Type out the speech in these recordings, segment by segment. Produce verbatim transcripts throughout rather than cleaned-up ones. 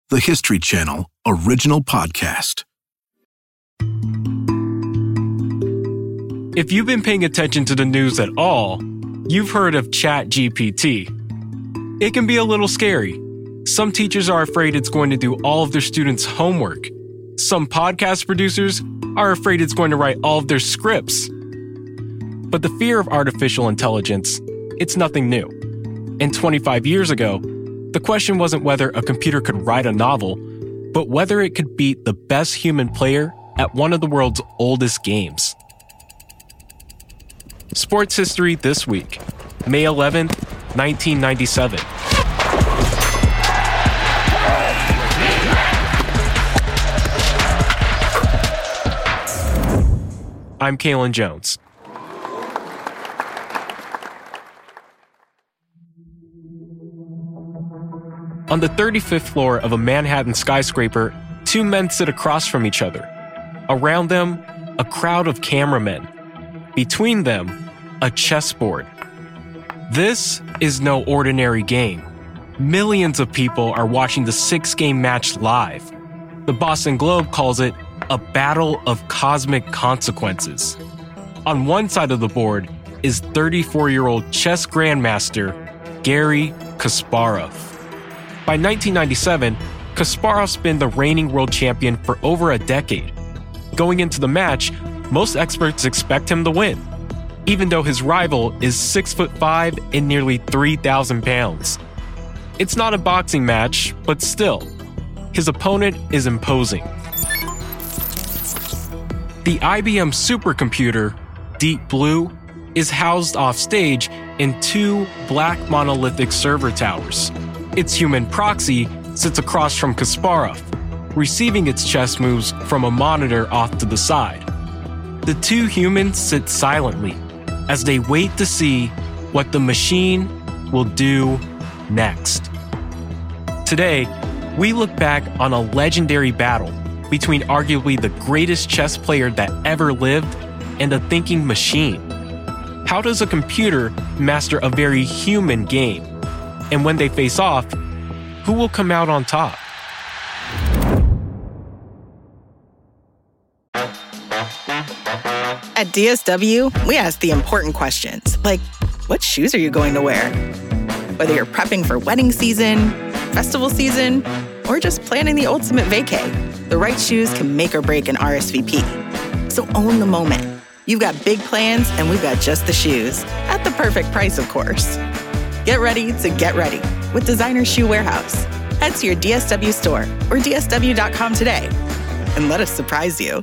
the History Channel original podcast. If you've been paying attention to the news at all, you've heard of ChatGPT. It can be a little scary. Some teachers are afraid it's going to do all of their students' homework. Some podcast producers are afraid it's going to write all of their scripts. But the fear of artificial intelligence, it's nothing new. And twenty-five years ago, the question wasn't whether a computer could write a novel, but whether it could beat the best human player at one of the world's oldest games. Sports history this week, May eleventh, nineteen ninety-seven. I'm Kalen Jones. On the thirty-fifth floor of a Manhattan skyscraper, two men sit across from each other. Around them, a crowd of cameramen. Between them, a chessboard. This is no ordinary game. Millions of people are watching the six-game match live. The Boston Globe calls it a battle of cosmic consequences. On one side of the board is thirty-four-year-old chess grandmaster Garry Kasparov. By nineteen ninety-seven, Kasparov's been the reigning world champion for over a decade. Going into the match, most experts expect him to win, even though his rival is six foot five and nearly three thousand pounds. It's not a boxing match, but still, his opponent is imposing. The I B M supercomputer, Deep Blue, is housed off stage in two black monolithic server towers. Its human proxy sits across from Kasparov, receiving its chess moves from a monitor off to the side. The two humans sit silently as they wait to see what the machine will do next. Today, we look back on a legendary battle between arguably the greatest chess player that ever lived and a thinking machine. How does a computer master a very human game? And when they face off, who will come out on top? At D S W, we ask the important questions, like, what shoes are you going to wear? Whether you're prepping for wedding season, festival season, or just planning the ultimate vacay, the right shoes can make or break an R S V P. So own the moment. You've got big plans, and we've got just the shoes, at the perfect price, of course. Get ready to get ready with Designer Shoe Warehouse. Head to your D S W store or D S W dot com today and let us surprise you.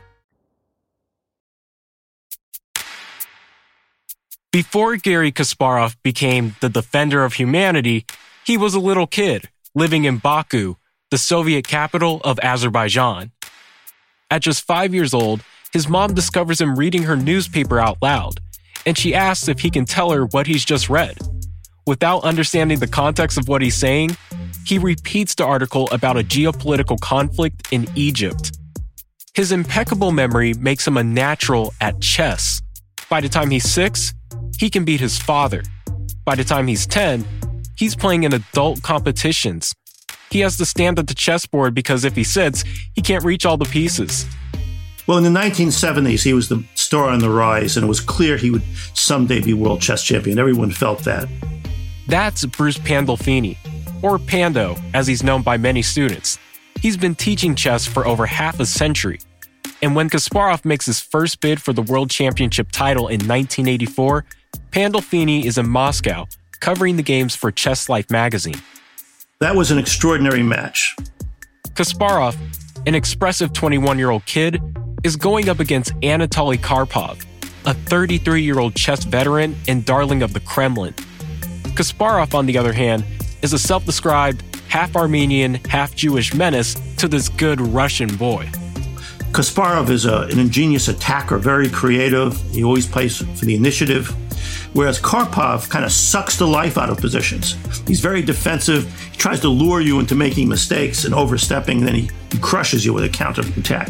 Before Garry Kasparov became the defender of humanity, he was a little kid living in Baku, the Soviet capital of Azerbaijan. At just five years old, his mom discovers him reading her newspaper out loud, and she asks if he can tell her what he's just read. Without understanding the context of what he's saying, he repeats the article about a geopolitical conflict in Egypt. His impeccable memory makes him a natural at chess. By the time he's six, he can beat his father. By the time he's ten, he's playing in adult competitions. He has to stand at the chessboard because if he sits, he can't reach all the pieces. Well, in the nineteen seventies, he was the star on the rise, and it was clear he would someday be world chess champion. Everyone felt that. That's Bruce Pandolfini, or Pando, as he's known by many students. He's been teaching chess for over half a century. And when Kasparov makes his first bid for the world championship title in nineteen eighty-four, Pandolfini is in Moscow, covering the games for Chess Life magazine. That was an extraordinary match. Kasparov, an expressive twenty-one-year-old kid, is going up against Anatoly Karpov, a thirty-three-year-old chess veteran and darling of the Kremlin. Kasparov, on the other hand, is a self-described half-Armenian, half-Jewish menace to this good Russian boy. Kasparov is a, an ingenious attacker, very creative. He always plays for the initiative, whereas Karpov kind of sucks the life out of positions. He's very defensive. He tries to lure you into making mistakes and overstepping, and then he, he crushes you with a counterattack.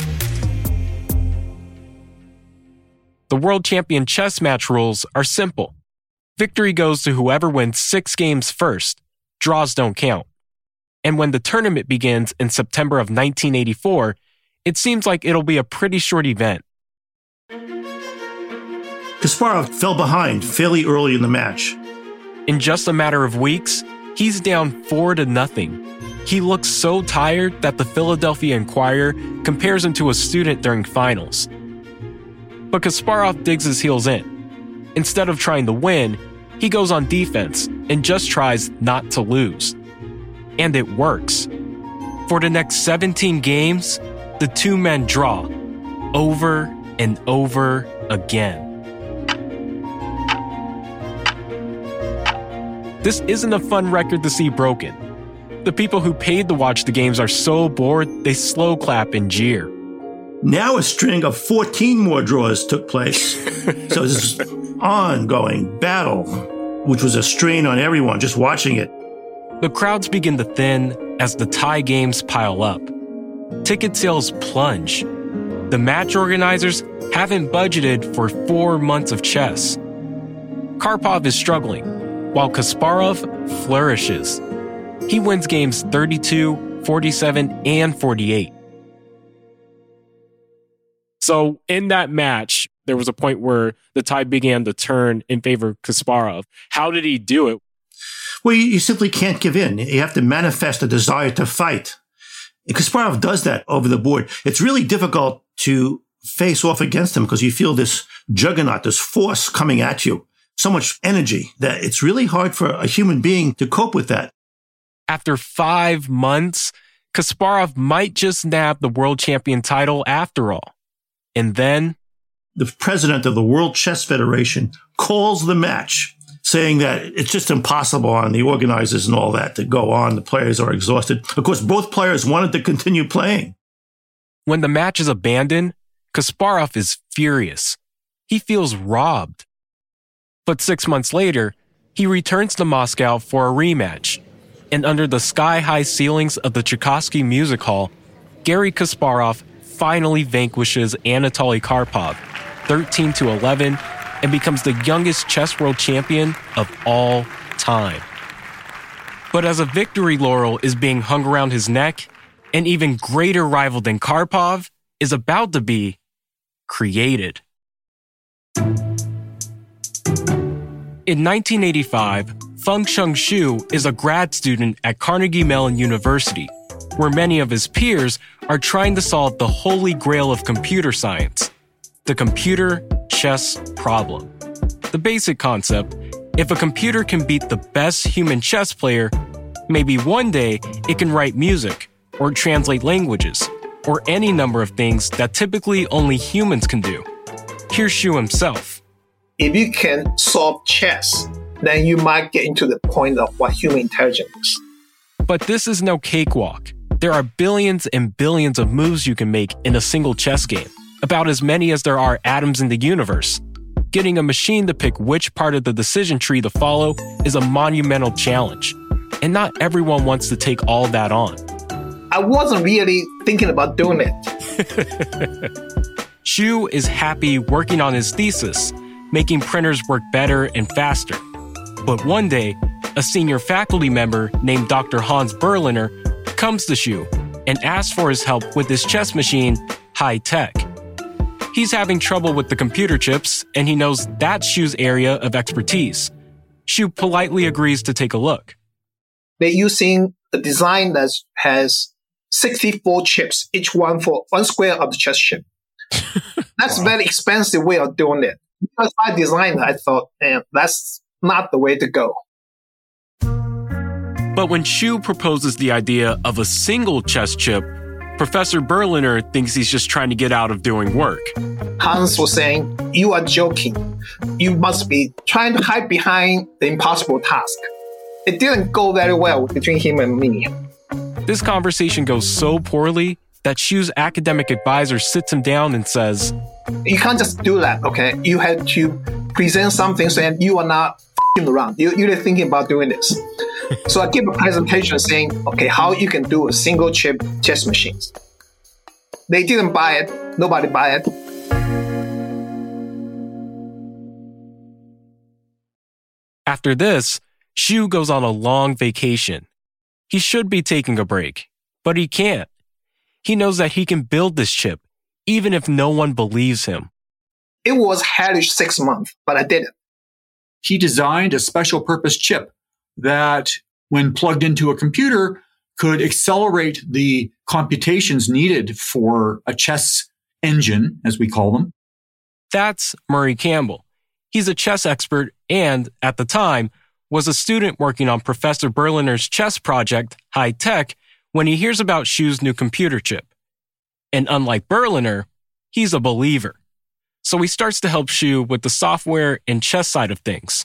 The world champion chess match rules are simple. Victory goes to whoever wins six games first. Draws don't count. And when the tournament begins in September of nineteen eighty-four, it seems like it'll be a pretty short event. Kasparov fell behind fairly early in the match. In just a matter of weeks, he's down four to nothing. He looks so tired that the Philadelphia Inquirer compares him to a student during finals. But Kasparov digs his heels in. Instead of trying to win, he goes on defense and just tries not to lose. And it works. For the next seventeen games, the two men draw over and over again. This isn't a fun record to see broken. The people who paid to watch the games are so bored, they slow clap and jeer. Now a string of fourteen more draws took place. So this is ongoing battle, which was a strain on everyone just watching it. The crowds begin to thin as the tie games pile up. Ticket sales plunge. The match organizers haven't budgeted for four months of chess. Karpov is struggling, while Kasparov flourishes. He wins games thirty-two, forty-seven, and forty-eight. So in that match, there was a point where the tide began to turn in favor of Kasparov. How did he do it? Well, you, you simply can't give in. You have to manifest a desire to fight. And Kasparov does that over the board. It's really difficult to face off against him because you feel this juggernaut, this force coming at you, so much energy that it's really hard for a human being to cope with that. After five months, Kasparov might just nab the world champion title after all. And then the president of the World Chess Federation calls the match, saying that it's just impossible on the organizers and all that to go on. The players are exhausted. Of course, both players wanted to continue playing. When the match is abandoned, Kasparov is furious. He feels robbed. But six months later, he returns to Moscow for a rematch. And under the sky-high ceilings of the Tchaikovsky Music Hall, Garry Kasparov finally vanquishes Anatoly Karpov, thirteen to eleven, and becomes the youngest chess world champion of all time. But as a victory laurel is being hung around his neck, an even greater rival than Karpov is about to be created. In nineteen eighty-five, Feng-Chung Hsu is a grad student at Carnegie Mellon University, where many of his peers are trying to solve the holy grail of computer science, the computer chess problem. The basic concept: if a computer can beat the best human chess player, maybe one day it can write music or translate languages or any number of things that typically only humans can do. Here's Hsu himself. If you can solve chess, then you might get into the point of what human intelligence is. But this is no cakewalk. There are billions and billions of moves you can make in a single chess game, about as many as there are atoms in the universe. Getting a machine to pick which part of the decision tree to follow is a monumental challenge, and not everyone wants to take all that on. I wasn't really thinking about doing it. Hsu is happy working on his thesis, making printers work better and faster. But one day, a senior faculty member named Doctor Hans Berliner comes to Hsu and asks for his help with his chess machine, High Tech. He's having trouble with the computer chips, and he knows that's Hsu's area of expertise. Hsu politely agrees to take a look. They're using a design that has sixty-four chips, each one for one square of the chess chip. That's a very expensive way of doing it. Because I designed it, I thought, man, that's not the way to go. But when Hsu proposes the idea of a single chess chip, Professor Berliner thinks he's just trying to get out of doing work. Hans was saying, you are joking. You must be trying to hide behind the impossible task. It didn't go very well between him and me. This conversation goes so poorly that Hsu's academic advisor sits him down and says, you can't just do that, okay? You have to present something saying you are not f***ing around. You, you're thinking about doing this. So I give a presentation saying, okay, how you can do a single chip chess machines. They didn't buy it. Nobody buy it. After this, Hsu goes on a long vacation. He should be taking a break, but he can't. He knows that he can build this chip, even if no one believes him. It was hellish six months, but I did it. He designed a special purpose chip that, when plugged into a computer, could accelerate the computations needed for a chess engine, as we call them. That's Murray Campbell. He's a chess expert and, at the time, was a student working on Professor Berliner's chess project, High Tech, when he hears about Shu's new computer chip. And unlike Berliner, he's a believer. So he starts to help Shu with the software and chess side of things.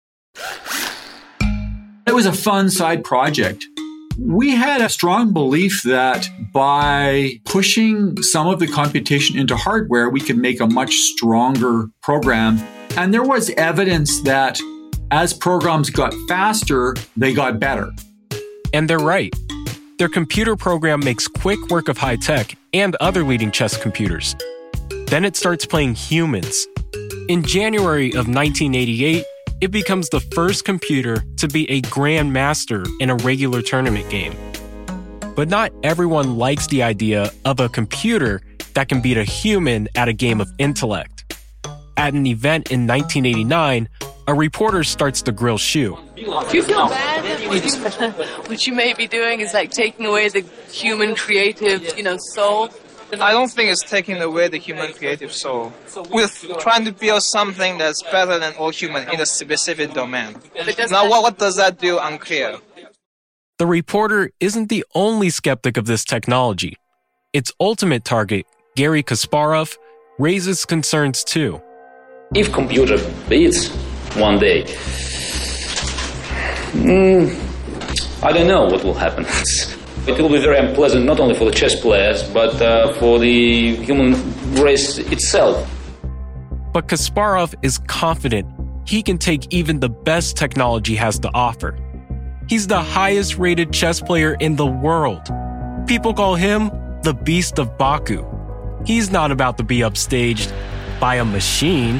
It was a fun side project. We had a strong belief that by pushing some of the computation into hardware, we could make a much stronger program. And there was evidence that as programs got faster, they got better. And they're right. Their computer program makes quick work of High Tech and other leading chess computers. Then it starts playing humans. In January of nineteen eighty-eight, it becomes the first computer to be a grandmaster in a regular tournament game. But not everyone likes the idea of a computer that can beat a human at a game of intellect. At an event in nineteen eighty-nine, a reporter starts to grill Shu. Do you feel bad that what you may be doing is like taking away the human creative, you know, soul? I don't think it's taking away the human creative soul. We're trying to build something that's better than all human in a specific domain. Now, what, what does that do? Unclear. The reporter isn't the only skeptic of this technology. Its ultimate target, Garry Kasparov, raises concerns too. If computer beats one day, mm, I don't know what will happen. It will be very unpleasant not only for the chess players, but uh, for the human race itself. But Kasparov is confident he can take even the best technology has to offer. He's the highest rated chess player in the world. People call him the Beast of Baku. He's not about to be upstaged by a machine.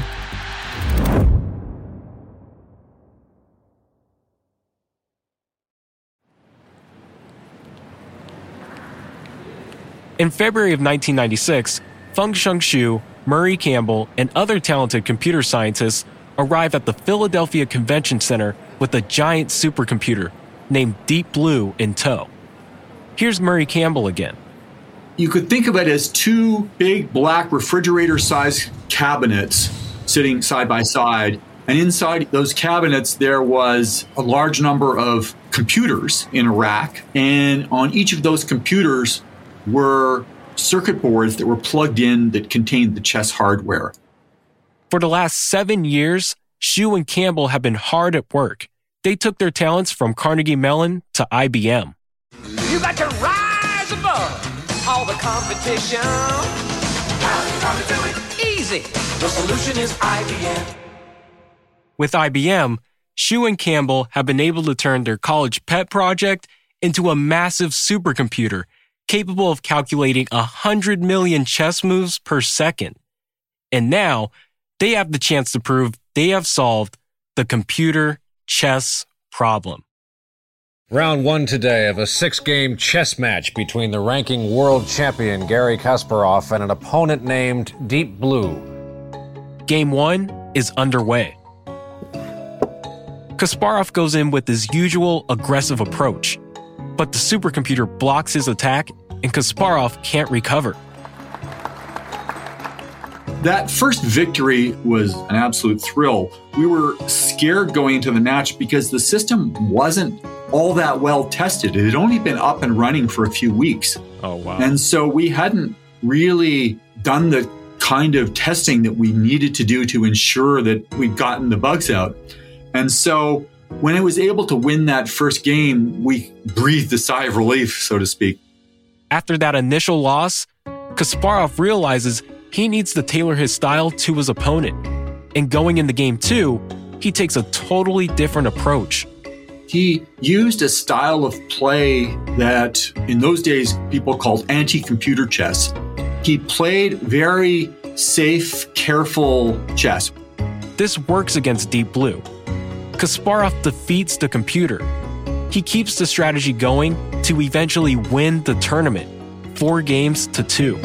In February of nineteen ninety-six, Feng-Sheng Shu, Murray Campbell, and other talented computer scientists arrive at the Philadelphia Convention Center with a giant supercomputer named Deep Blue in tow. Here's Murray Campbell again. You could think of it as two big black refrigerator-sized cabinets sitting side by side. And inside those cabinets, there was a large number of computers in a rack. And on each of those computers were circuit boards that were plugged in that contained the chess hardware. For the last seven years, Shu and Campbell have been hard at work. They took their talents from Carnegie Mellon to I B M. You got to rise above all the competition. How you gonna do it? Easy. The solution is I B M. With I B M, Shu and Campbell have been able to turn their college pet project into a massive supercomputer capable of calculating one hundred million chess moves per second. And now, they have the chance to prove they have solved the computer chess problem. Round one today of a six-game chess match between the ranking world champion Garry Kasparov and an opponent named Deep Blue. Game one is underway. Kasparov goes in with his usual aggressive approach, but the supercomputer blocks his attack and Kasparov can't recover. That first victory was an absolute thrill. We were scared going into the match because the system wasn't all that well tested. It had only been up and running for a few weeks. Oh, wow. And so we hadn't really done the kind of testing that we needed to do to ensure that we'd gotten the bugs out. And so when I was able to win that first game, we breathed a sigh of relief, so to speak. After that initial loss, Kasparov realizes he needs to tailor his style to his opponent. And going into game two, he takes a totally different approach. He used a style of play that in those days people called anti-computer chess. He played very safe, careful chess. This works against Deep Blue. Kasparov defeats the computer. He keeps the strategy going to eventually win the tournament, four games to two.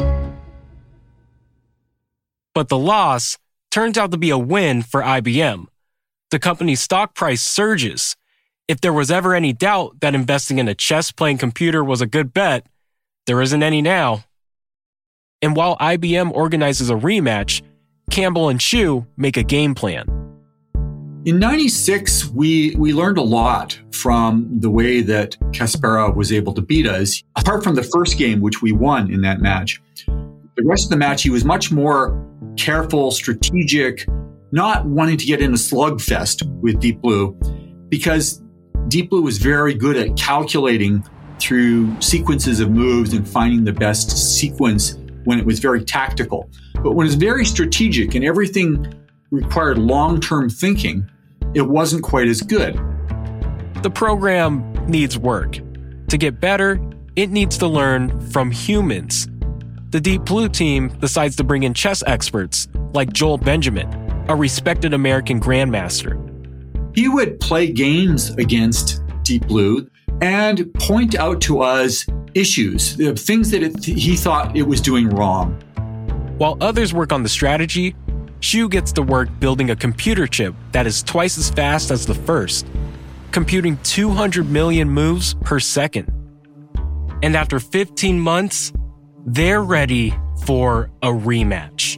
But the loss turns out to be a win for I B M. The company's stock price surges. If there was ever any doubt that investing in a chess-playing computer was a good bet, there isn't any now. And while I B M organizes a rematch, Campbell and Hsu make a game plan. In ninety-six, we, we learned a lot from the way that Kasparov was able to beat us. Apart from the first game, which we won in that match, the rest of the match, he was much more careful, strategic, not wanting to get in a slugfest with Deep Blue, because Deep Blue was very good at calculating through sequences of moves and finding the best sequence when it was very tactical. But when it's very strategic and everything required long-term thinking, it wasn't quite as good. The program needs work. To get better, it needs to learn from humans. The Deep Blue team decides to bring in chess experts like Joel Benjamin, a respected American grandmaster. He would play games against Deep Blue and point out to us issues, the things that it, he thought it was doing wrong. While others work on the strategy, Hsu gets to work building a computer chip that is twice as fast as the first, computing two hundred million moves per second. And after fifteen months, they're ready for a rematch.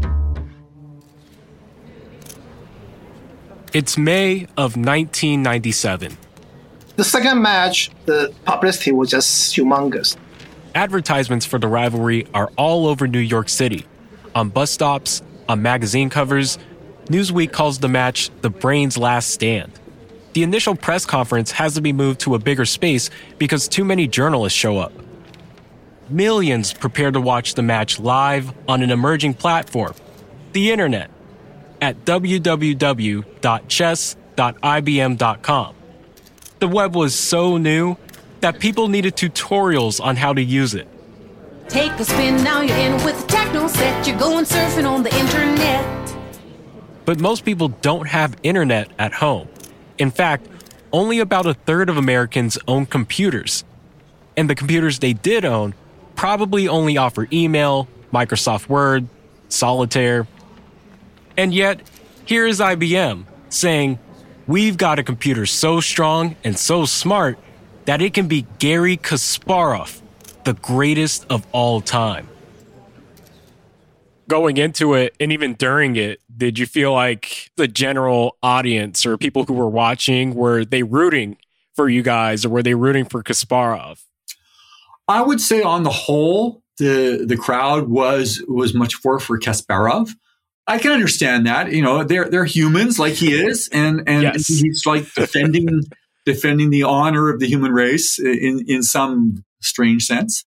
It's May of nineteen ninety-seven. The second match, the publicity was just humongous. Advertisements for the rivalry are all over New York City, on bus stops, on magazine covers. Newsweek calls the match the Brains' Last Stand. The initial press conference has to be moved to a bigger space because too many journalists show up. Millions prepare to watch the match live on an emerging platform, the internet, at w w w dot chess dot i b m dot com. The web was so new that people needed tutorials on how to use it. Take a spin, now you're in with the techno set. You're going surfing on the internet. But most people don't have internet at home. In fact, only about a third of Americans own computers. And the computers they did own probably only offer email, Microsoft Word, Solitaire. And yet, here is I B M saying, we've got a computer so strong and so smart that it can beat Garry Kasparov, the greatest of all time. Going into it, and even during it, did you feel like the general audience or people who were watching, were they rooting for you guys or were they rooting for Kasparov? I would say on the whole, the the crowd was was much more for Kasparov. I can understand that. You know, they're they're humans like he is, and and yes. He's like defending defending the honor of the human race in in some strange sense.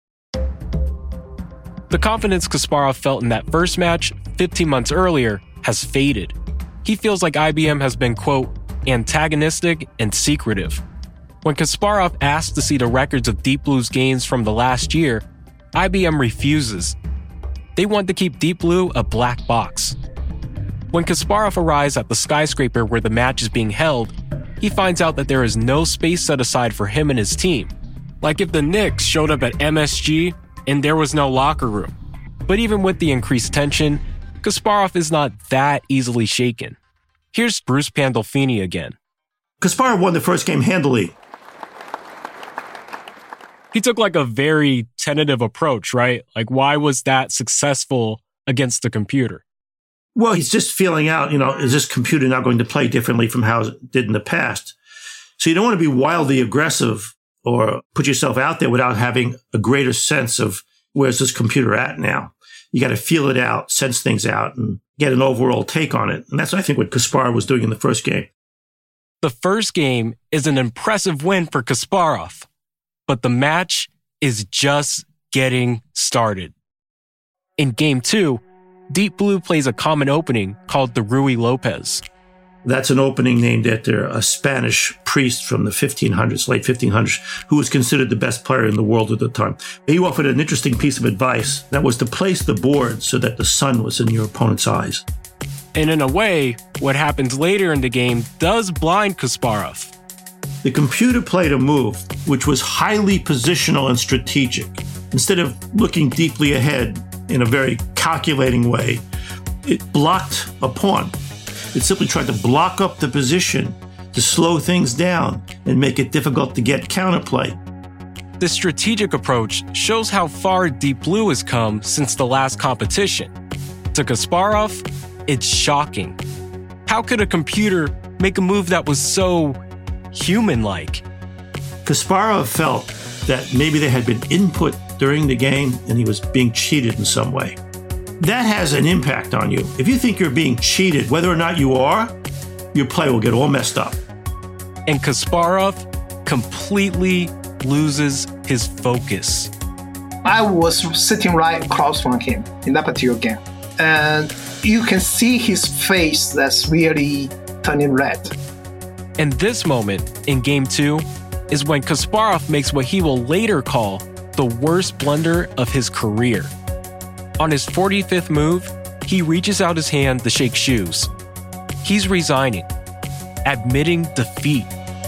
The confidence Kasparov felt in that first match fifteen months earlier has faded. He feels like I B M has been, quote, antagonistic and secretive. When Kasparov asked to see the records of Deep Blue's games from the last year, I B M refuses. They want to keep Deep Blue a black box. When Kasparov arrives at the skyscraper where the match is being held, he finds out that there is no space set aside for him and his team. Like if the Knicks showed up at M S G and there was no locker room. But even with the increased tension, Kasparov is not that easily shaken. Here's Bruce Pandolfini again. Kasparov won the first game handily. He took like a very tentative approach, right? Like, why was that successful against the computer? Well, he's just feeling out, you know, is this computer now going to play differently from how it did in the past? So you don't want to be wildly aggressive or put yourself out there without having a greater sense of where's this computer at now. You got to feel it out, sense things out, and get an overall take on it. And that's, I think, what Kasparov was doing in the first game. The first game is an impressive win for Kasparov, but the match is just getting started. In game two, Deep Blue plays a common opening called the Ruy Lopez. That's an opening named after a Spanish priest from the fifteen hundreds, late fifteen hundreds, who was considered the best player in the world at the time. He offered an interesting piece of advice that was to place the board so that the sun was in your opponent's eyes. And in a way, what happens later in the game does blind Kasparov. The computer played a move which was highly positional and strategic. Instead of looking deeply ahead in a very calculating way, it blocked a pawn. It simply tried to block up the position to slow things down and make it difficult to get counterplay. This strategic approach shows how far Deep Blue has come since the last competition. To Kasparov, it's shocking. How could a computer make a move that was so human-like? Kasparov felt that maybe there had been input during the game and he was being cheated in some way. That has an impact on you. If you think you're being cheated, whether or not you are, your play will get all messed up. And Kasparov completely loses his focus. I was sitting right across from him in that particular game. And you can see his face that's really turning red. And this moment in game two is when Kasparov makes what he will later call the worst blunder of his career. On his forty-fifth move, he reaches out his hand to shake shoes. He's resigning, admitting defeat.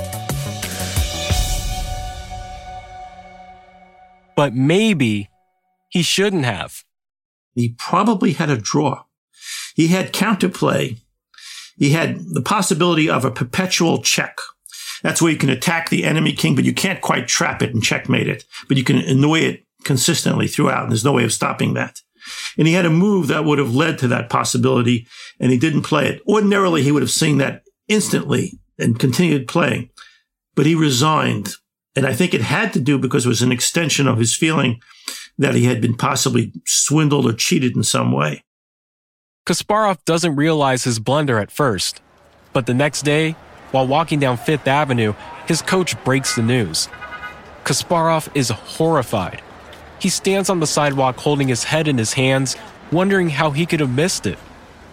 But maybe he shouldn't have. He probably had a draw. He had counterplay. He had the possibility of a perpetual check. That's where you can attack the enemy king, but you can't quite trap it and checkmate it. But you can annoy it consistently throughout, and there's no way of stopping that. And he had a move that would have led to that possibility, and he didn't play it. Ordinarily, he would have seen that instantly and continued playing. But he resigned. And I think it had to do because it was an extension of his feeling that he had been possibly swindled or cheated in some way. Kasparov doesn't realize his blunder at first. But the next day, while walking down Fifth Avenue, his coach breaks the news. Kasparov is horrified. He stands on the sidewalk holding his head in his hands, wondering how he could have missed it.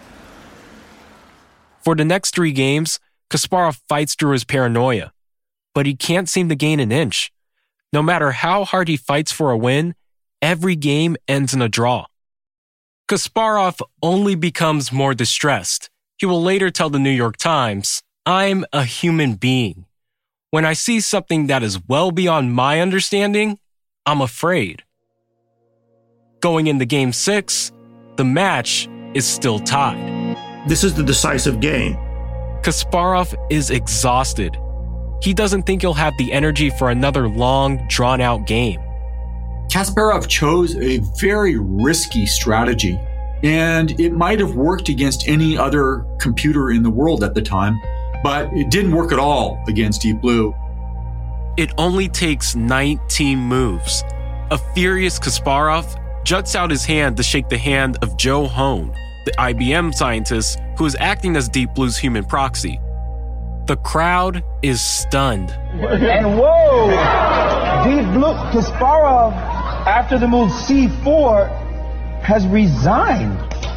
For the next three games, Kasparov fights through his paranoia. But he can't seem to gain an inch. No matter how hard he fights for a win, every game ends in a draw. Kasparov only becomes more distressed. He will later tell the New York Times, "I'm a human being. When I see something that is well beyond my understanding, I'm afraid." Going into game six, the match is still tied. This is the decisive game. Kasparov is exhausted. He doesn't think he'll have the energy for another long, drawn-out game. Kasparov chose a very risky strategy, and it might have worked against any other computer in the world at the time, but it didn't work at all against Deep Blue. It only takes nineteen moves. A furious Kasparov juts out his hand to shake the hand of Joe Hone, the I B M scientist who is acting as Deep Blue's human proxy. The crowd is stunned. And whoa! Deep Blue Kasparov, after the move C four, has resigned.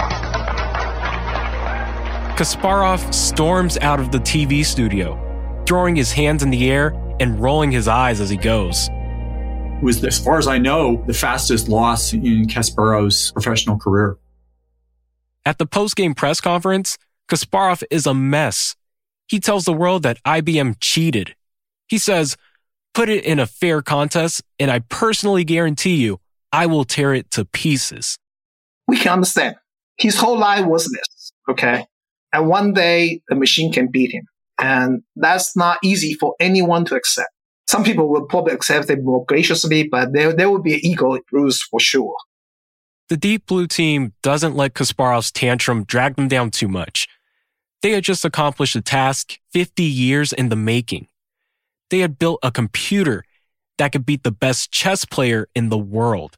Kasparov storms out of the T V studio, throwing his hands in the air and rolling his eyes as he goes. It was, as far as I know, the fastest loss in Kasparov's professional career. At the post-game press conference, Kasparov is a mess. He tells the world that I B M cheated. He says, "Put it in a fair contest, and I personally guarantee you, I will tear it to pieces." We can understand. His whole life was this, okay? And one day, the machine can beat him. And that's not easy for anyone to accept. Some people will probably accept it more graciously, but there, there will be an ego bruise for sure. The Deep Blue team doesn't let Kasparov's tantrum drag them down too much. They had just accomplished a task fifty years in the making. They had built a computer that could beat the best chess player in the world.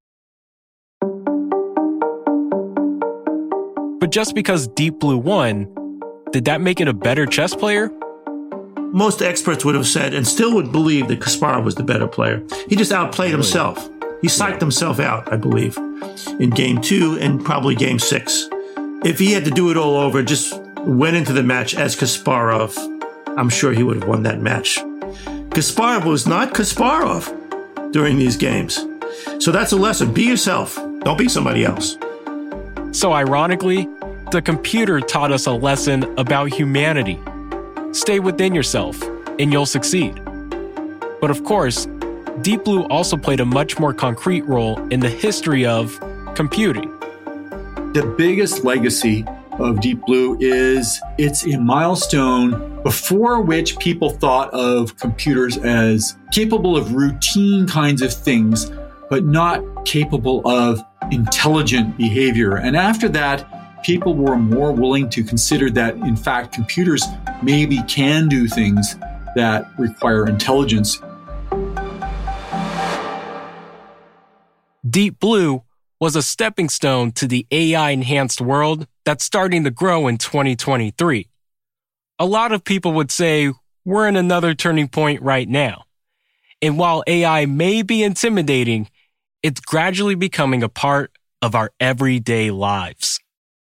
But just because Deep Blue won, did that make it a better chess player? Most experts would have said, and still would believe, that Kasparov was the better player. He just outplayed himself. He psyched himself out, I believe, in game two and probably game six. If he had to do it all over, just went into the match as Kasparov, I'm sure he would have won that match. Kasparov was not Kasparov during these games. So that's a lesson. Be yourself. Don't be somebody else. So ironically, the computer taught us a lesson about humanity. Stay within yourself. and you'll succeed. But of course, Deep Blue also played a much more concrete role in the history of computing. The biggest legacy of Deep Blue is it's a milestone before which people thought of computers as capable of routine kinds of things, but not capable of intelligent behavior. And after that, people were more willing to consider that, in fact, computers maybe can do things that require intelligence. Deep Blue was a stepping stone to the A I-enhanced world that's starting to grow in twenty twenty-three. A lot of people would say we're in another turning point right now. And while A I may be intimidating, it's gradually becoming a part of our everyday lives.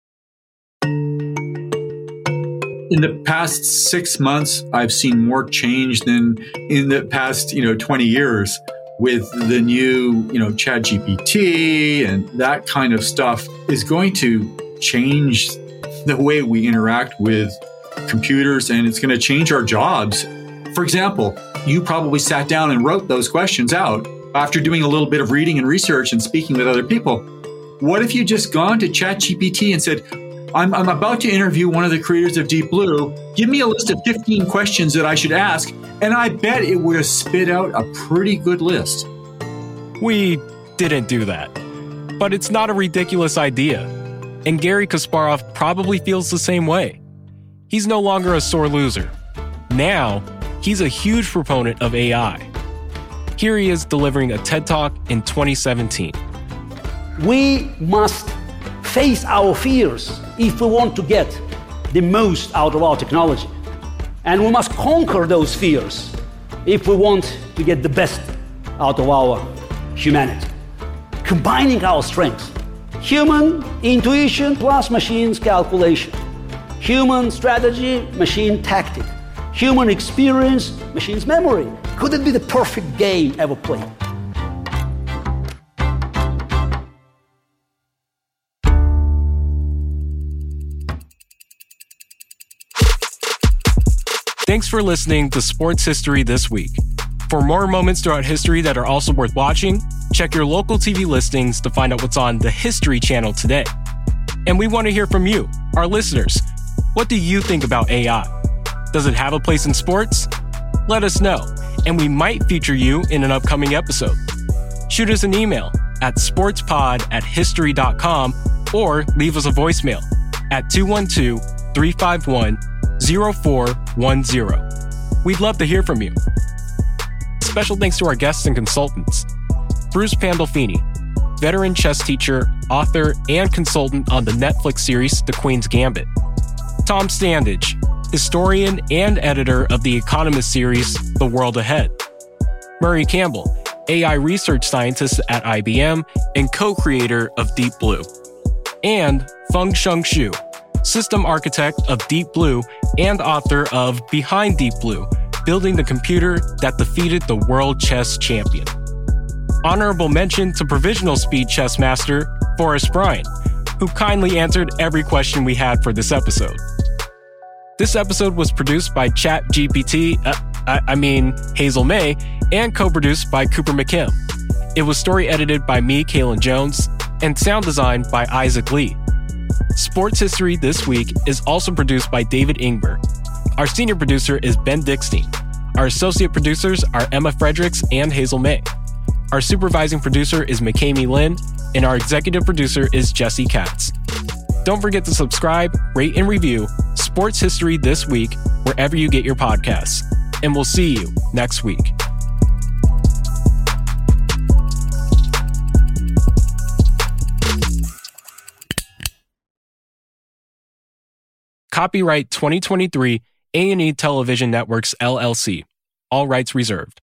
In the past six months, I've seen more change than in the past, you know, twenty years. With the new, you know, ChatGPT and that kind of stuff is going to change the way we interact with computers, and it's going to change our jobs. For example, you probably sat down and wrote those questions out after doing a little bit of reading and research and speaking with other people. What if you just gone to ChatGPT and said, I'm, I'm about to interview one of the creators of Deep Blue. Give me a list of fifteen questions that I should ask. And I bet it would have spit out a pretty good list. We didn't do that. But it's not a ridiculous idea. And Garry Kasparov probably feels the same way. He's no longer a sore loser. Now, he's a huge proponent of A I. Here he is delivering a TED Talk in twenty seventeen. We must face our fears if we want to get the most out of our technology. And we must conquer those fears if we want to get the best out of our humanity. Combining our strengths, human intuition plus machine's calculation, human strategy, machine tactic, human experience, machine's memory. Could it be the perfect game ever played? Thanks for listening to Sports History This Week. For more moments throughout history that are also worth watching, check your local T V listings to find out what's on the History Channel today. And we want to hear from you, our listeners. What do you think about A I? Does it have a place in sports? Let us know, and we might feature you in an upcoming episode. Shoot us an email at sportspod at history dot com or leave us a voicemail at two one two, three five one, zero four one zero. We'd love to hear from you. Special thanks to our guests and consultants. Bruce Pandolfini, veteran chess teacher, author, and consultant on the Netflix series The Queen's Gambit. Tom Standage, historian and editor of the Economist series The World Ahead. Murray Campbell, A I research scientist at I B M and co-creator of Deep Blue. And Feng-Sheng Xu, system architect of Deep Blue and author of Behind Deep Blue, Building the Computer That Defeated the World Chess Champion. Honorable mention to provisional speed chess master Forrest Bryan, who kindly answered every question we had for this episode. This episode was produced by ChatGPT, uh, I, I mean Hazel May, and co-produced by Cooper McKim. It was story edited by me, Kalen Jones, and sound designed by Isaac Lee. Sports History This Week is also produced by David Ingber. Our senior producer is Ben Dickstein. Our associate producers are Emma Fredericks and Hazel May. Our supervising producer is McKamey Lynn, and our executive producer is Jesse Katz. Don't forget to subscribe, rate, and review Sports History This Week wherever you get your podcasts. And we'll see you next week. Copyright twenty twenty-three A and E Television Networks, L L C. All rights reserved.